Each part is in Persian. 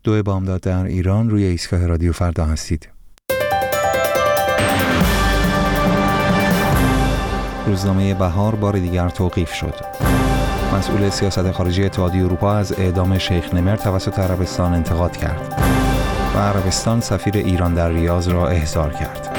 دو بامداد در ایران روی ایستگاه رادیو فردا هستید. روزنامه بهار بار دیگر توقیف شد. مسئول سیاست خارجی اتحادیه اروپا از اعدام شیخ نمر توسط عربستان انتقاد کرد و عربستان سفیر ایران در ریاض را احضار کرد.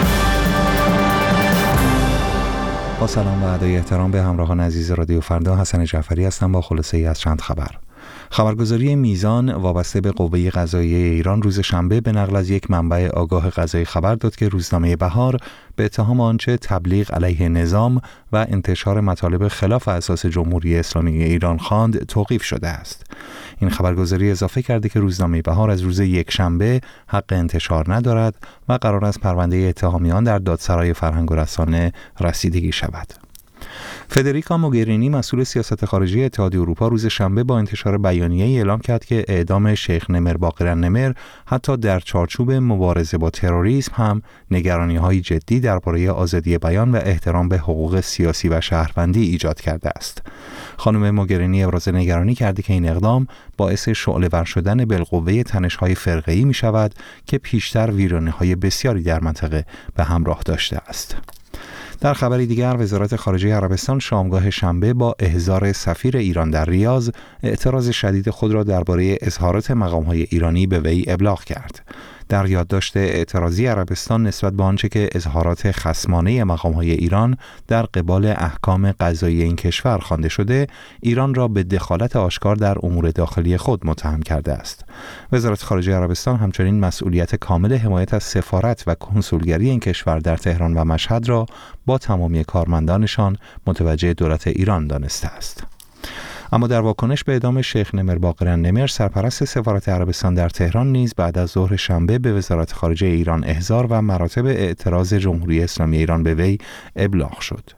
با سلام و ادای احترام به همراهان عزیز رادیو فردا، حسن جعفری هستم با خلاصه‌ای از چند خبر. خبرگزاری میزان وابسته به قوه قضاییه ایران روز شنبه به نقل از یک منبع آگاه قضایی خبر داد که روزنامه بهار به اتهام آنچه تبلیغ علیه نظام و انتشار مطالب خلاف اساس جمهوری اسلامی ایران خواند توقیف شده است. این خبرگزاری اضافه کرده که روزنامه بهار از روز یکشنبه حق انتشار ندارد و قرار است پرونده اتهامیان در دادسرای فرهنگ و رسانه رسیدگی شود. فدریکا موگرینی مسئول سیاست خارجی اتحادیه اروپا روز شنبه با انتشار بیانیه‌ای اعلام کرد که اعدام شیخ نمر باقر النمر حتی در چارچوب مبارزه با تروریسم هم نگرانی‌های جدی درباره آزادی بیان و احترام به حقوق سیاسی و شهروندی ایجاد کرده است. خانم موگرینی ابراز نگرانی کرده که این اقدام باعث شعله‌ور شدن بالقوه تنش‌های فرقه‌ای می‌شود که پیشتر ویرانی‌های بسیاری در منطقه به همراه داشته است. در خبری دیگر، وزارت خارجه عربستان شامگاه شنبه با احضار سفیر ایران در ریاض اعتراض شدید خود را درباره اظهارات مقام‌های ایرانی به وی ابلاغ کرد. در یادداشت اعتراضی عربستان نسبت به آنچه که اظهارات خصمانه مقام‌های ایران در قبال احکام قضایی این کشور خوانده شده، ایران را به دخالت آشکار در امور داخلی خود متهم کرده است. وزارت خارجه عربستان همچنین مسئولیت کامل حمایت از سفارت و کنسولگری این کشور در تهران و مشهد را با تمامی کارمندانشان متوجه دولت ایران دانسته است. اما در واکنش به اعدام شیخ نمر باقر النمر، سرپرست سفارت عربستان در تهران نیز بعد از ظهر شنبه به وزارت خارجه ایران احضار و مراتب اعتراض جمهوری اسلامی ایران به وی ابلاغ شد.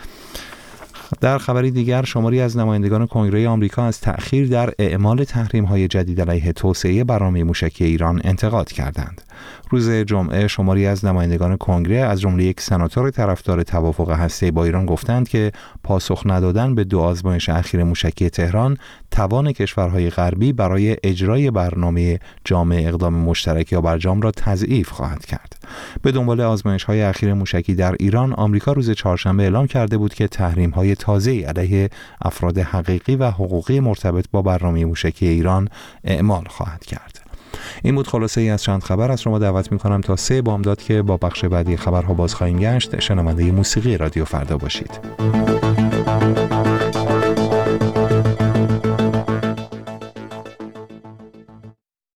در خبری دیگر، شماری از نمایندگان کنگره آمریکا از تأخیر در اعمال تحریم‌های جدید علیه توسعه برنامه موشکی ایران انتقاد کردند. روز جمعه شماری از نمایندگان کنگره از جمله یک سناتور طرفدار توافق هسته‌ای با ایران گفتند که پاسخ ندادن به 2 آزمایش اخیر موشکی تهران توان کشورهای غربی برای اجرای برنامه جامع اقدام مشترک یا برجام را تضعیف خواهد کرد. به دنبال آزمایش‌های اخیر موشکی در ایران، آمریکا روز چهارشنبه اعلام کرده بود که تحریم‌های تازه‌ای علیه افراد حقیقی و حقوقی مرتبط با برنامه موشکی ایران اعمال خواهد کرد. این بود خلاصه ای از چند خبر. از شما دعوت می‌کنم تا 3 بامداد که با بخش بعدی خبرها باز خواهیم گشت شنونده موسیقی رادیو فردا باشید.